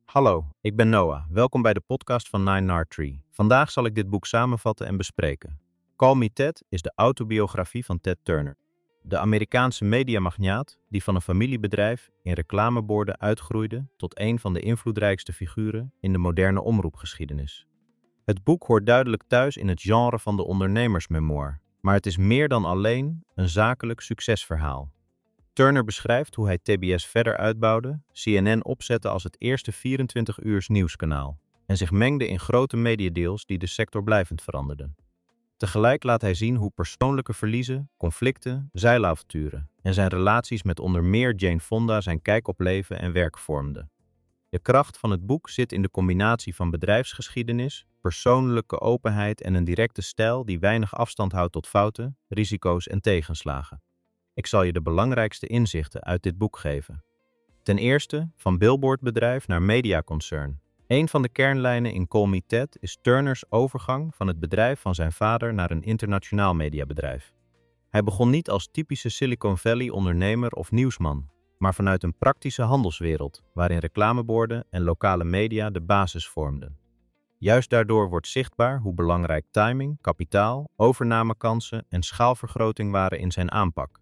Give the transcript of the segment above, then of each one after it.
Hallo, ik ben Noah. Welkom bij de podcast van Nine Nard Tree. Vandaag zal ik dit boek samenvatten en bespreken. Call Me Ted is de autobiografie van Ted Turner. De Amerikaanse mediamagnaat die van een familiebedrijf in reclameborden uitgroeide tot een van de invloedrijkste figuren in de moderne omroepgeschiedenis. Het boek hoort duidelijk thuis in het genre van de ondernemersmemoir, maar het is meer dan alleen een zakelijk succesverhaal. Turner beschrijft hoe hij TBS verder uitbouwde, CNN opzette als het eerste 24-uurs nieuwskanaal en zich mengde in grote mediadeals die de sector blijvend veranderden. Tegelijk laat hij zien hoe persoonlijke verliezen, conflicten, zeilavonturen en zijn relaties met onder meer Jane Fonda zijn kijk op leven en werk vormden. De kracht van het boek zit in de combinatie van bedrijfsgeschiedenis, persoonlijke openheid en een directe stijl die weinig afstand houdt tot fouten, risico's en tegenslagen. Ik zal je de belangrijkste inzichten uit dit boek geven. Ten eerste, van billboardbedrijf naar mediaconcern. Een van de kernlijnen in Call Me Ted is Turners overgang van het bedrijf van zijn vader naar een internationaal mediabedrijf. Hij begon niet als typische Silicon Valley ondernemer of nieuwsman, maar vanuit een praktische handelswereld, waarin reclameborden en lokale media de basis vormden. Juist daardoor wordt zichtbaar hoe belangrijk timing, kapitaal, overnamekansen en schaalvergroting waren in zijn aanpak.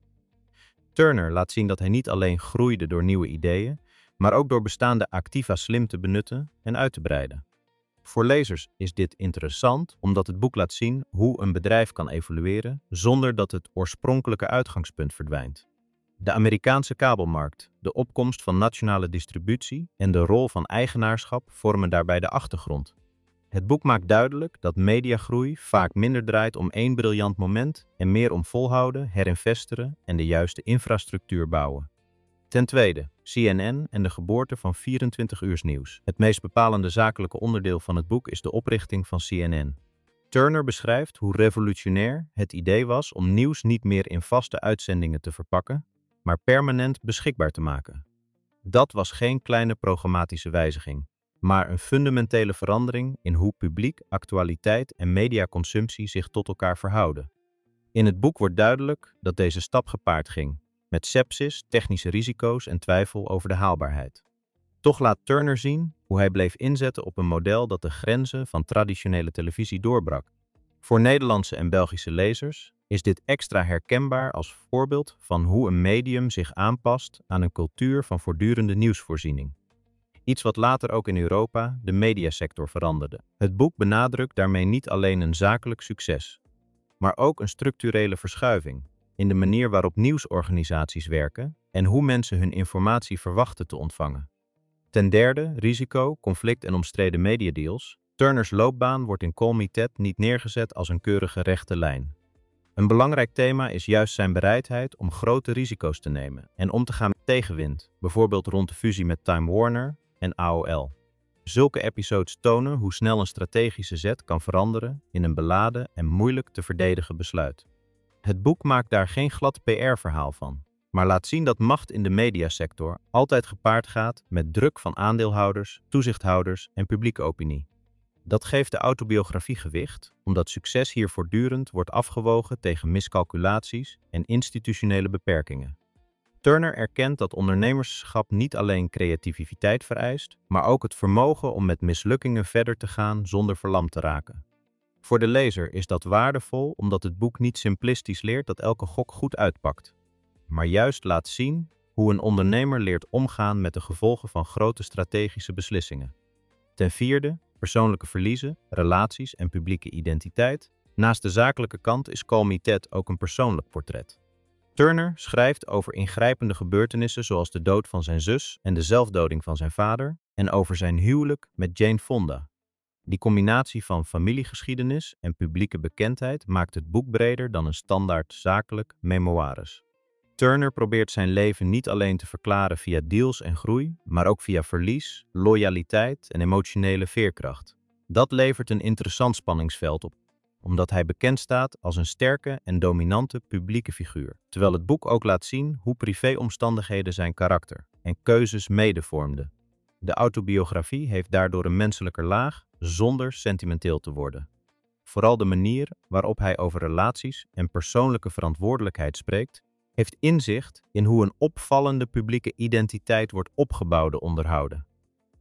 Turner laat zien dat hij niet alleen groeide door nieuwe ideeën, maar ook door bestaande activa slim te benutten en uit te breiden. Voor lezers is dit interessant omdat het boek laat zien hoe een bedrijf kan evolueren zonder dat het oorspronkelijke uitgangspunt verdwijnt. De Amerikaanse kabelmarkt, de opkomst van nationale distributie en de rol van eigenaarschap vormen daarbij de achtergrond. Het boek maakt duidelijk dat mediagroei vaak minder draait om één briljant moment en meer om volhouden, herinvesteren en de juiste infrastructuur bouwen. Ten tweede, CNN en de geboorte van 24-uurs nieuws. Het meest bepalende zakelijke onderdeel van het boek is de oprichting van CNN. Turner beschrijft hoe revolutionair het idee was om nieuws niet meer in vaste uitzendingen te verpakken, maar permanent beschikbaar te maken. Dat was geen kleine programmatische wijziging, maar een fundamentele verandering in hoe publiek, actualiteit en mediaconsumptie zich tot elkaar verhouden. In het boek wordt duidelijk dat deze stap gepaard ging, met sepsis, technische risico's en twijfel over de haalbaarheid. Toch laat Turner zien hoe hij bleef inzetten op een model dat de grenzen van traditionele televisie doorbrak. Voor Nederlandse en Belgische lezers is dit extra herkenbaar als voorbeeld van hoe een medium zich aanpast aan een cultuur van voortdurende nieuwsvoorziening. Iets wat later ook in Europa de mediasector veranderde. Het boek benadrukt daarmee niet alleen een zakelijk succes, maar ook een structurele verschuiving in de manier waarop nieuwsorganisaties werken en hoe mensen hun informatie verwachten te ontvangen. Ten derde, risico, conflict en omstreden mediadeals. Turners loopbaan wordt in Call Me Ted niet neergezet als een keurige rechte lijn. Een belangrijk thema is juist zijn bereidheid om grote risico's te nemen en om te gaan met tegenwind, bijvoorbeeld rond de fusie met Time Warner en AOL. Zulke episodes tonen hoe snel een strategische zet kan veranderen in een beladen en moeilijk te verdedigen besluit. Het boek maakt daar geen glad PR-verhaal van, maar laat zien dat macht in de mediasector altijd gepaard gaat met druk van aandeelhouders, toezichthouders en publieke opinie. Dat geeft de autobiografie gewicht, omdat succes hier voortdurend wordt afgewogen tegen miscalculaties en institutionele beperkingen. Turner erkent dat ondernemerschap niet alleen creativiteit vereist, maar ook het vermogen om met mislukkingen verder te gaan zonder verlamd te raken. Voor de lezer is dat waardevol omdat het boek niet simplistisch leert dat elke gok goed uitpakt, maar juist laat zien hoe een ondernemer leert omgaan met de gevolgen van grote strategische beslissingen. Ten vierde, persoonlijke verliezen, relaties en publieke identiteit. Naast de zakelijke kant is Call Me Ted ook een persoonlijk portret. Turner schrijft over ingrijpende gebeurtenissen zoals de dood van zijn zus en de zelfdoding van zijn vader en over zijn huwelijk met Jane Fonda. Die combinatie van familiegeschiedenis en publieke bekendheid maakt het boek breder dan een standaard zakelijk memoires. Turner probeert zijn leven niet alleen te verklaren via deals en groei, maar ook via verlies, loyaliteit en emotionele veerkracht. Dat levert een interessant spanningsveld op, omdat hij bekend staat als een sterke en dominante publieke figuur, terwijl het boek ook laat zien hoe privéomstandigheden zijn karakter en keuzes mede vormden. De autobiografie heeft daardoor een menselijker laag, zonder sentimenteel te worden. Vooral de manier waarop hij over relaties en persoonlijke verantwoordelijkheid spreekt, heeft inzicht in hoe een opvallende publieke identiteit wordt opgebouwd en onderhouden.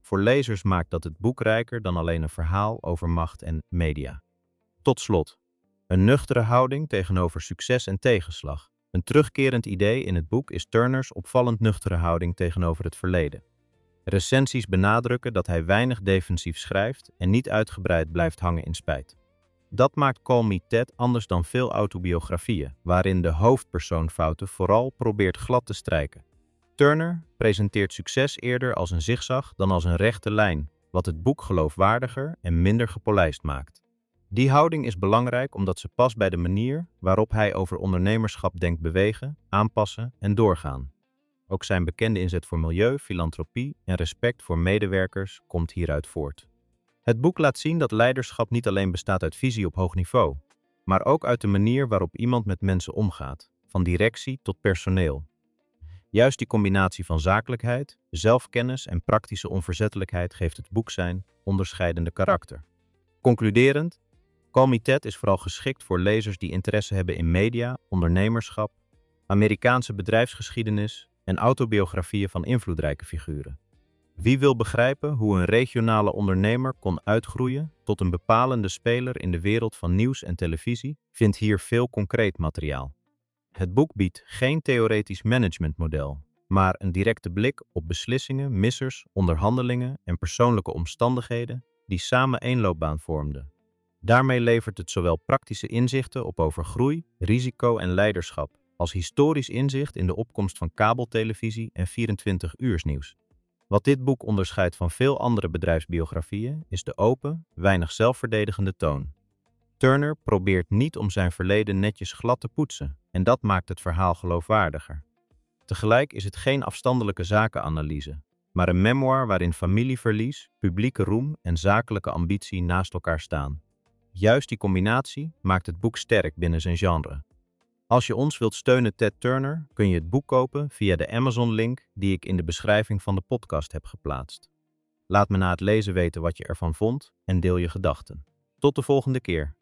Voor lezers maakt dat het boek rijker dan alleen een verhaal over macht en media. Tot slot, een nuchtere houding tegenover succes en tegenslag. Een terugkerend idee in het boek is Turners opvallend nuchtere houding tegenover het verleden. Recensies benadrukken dat hij weinig defensief schrijft en niet uitgebreid blijft hangen in spijt. Dat maakt Call Me Ted anders dan veel autobiografieën, waarin de hoofdpersoon vooral probeert glad te strijken. Turner presenteert succes eerder als een zigzag dan als een rechte lijn, wat het boek geloofwaardiger en minder gepolijst maakt. Die houding is belangrijk omdat ze past bij de manier waarop hij over ondernemerschap denkt bewegen, aanpassen en doorgaan. Ook zijn bekende inzet voor milieu, filantropie en respect voor medewerkers komt hieruit voort. Het boek laat zien dat leiderschap niet alleen bestaat uit visie op hoog niveau, maar ook uit de manier waarop iemand met mensen omgaat, van directie tot personeel. Juist die combinatie van zakelijkheid, zelfkennis en praktische onverzettelijkheid geeft het boek zijn onderscheidende karakter. Concluderend, Call Me Ted is vooral geschikt voor lezers die interesse hebben in media, ondernemerschap, Amerikaanse bedrijfsgeschiedenis en autobiografieën van invloedrijke figuren. Wie wil begrijpen hoe een regionale ondernemer kon uitgroeien tot een bepalende speler in de wereld van nieuws en televisie, vindt hier veel concreet materiaal. Het boek biedt geen theoretisch managementmodel, maar een directe blik op beslissingen, missers, onderhandelingen en persoonlijke omstandigheden die samen één loopbaan vormden. Daarmee levert het zowel praktische inzichten over groei, risico en leiderschap, als historisch inzicht in de opkomst van kabeltelevisie en 24-uursnieuws. Wat dit boek onderscheidt van veel andere bedrijfsbiografieën is de open, weinig zelfverdedigende toon. Turner probeert niet om zijn verleden netjes glad te poetsen en dat maakt het verhaal geloofwaardiger. Tegelijk is het geen afstandelijke zakenanalyse, maar een memoir waarin familieverlies, publieke roem en zakelijke ambitie naast elkaar staan. Juist die combinatie maakt het boek sterk binnen zijn genre. Als je ons wilt steunen, Ted Turner, kun je het boek kopen via de Amazon-link die ik in de beschrijving van de podcast heb geplaatst. Laat me na het lezen weten wat je ervan vond en deel je gedachten. Tot de volgende keer.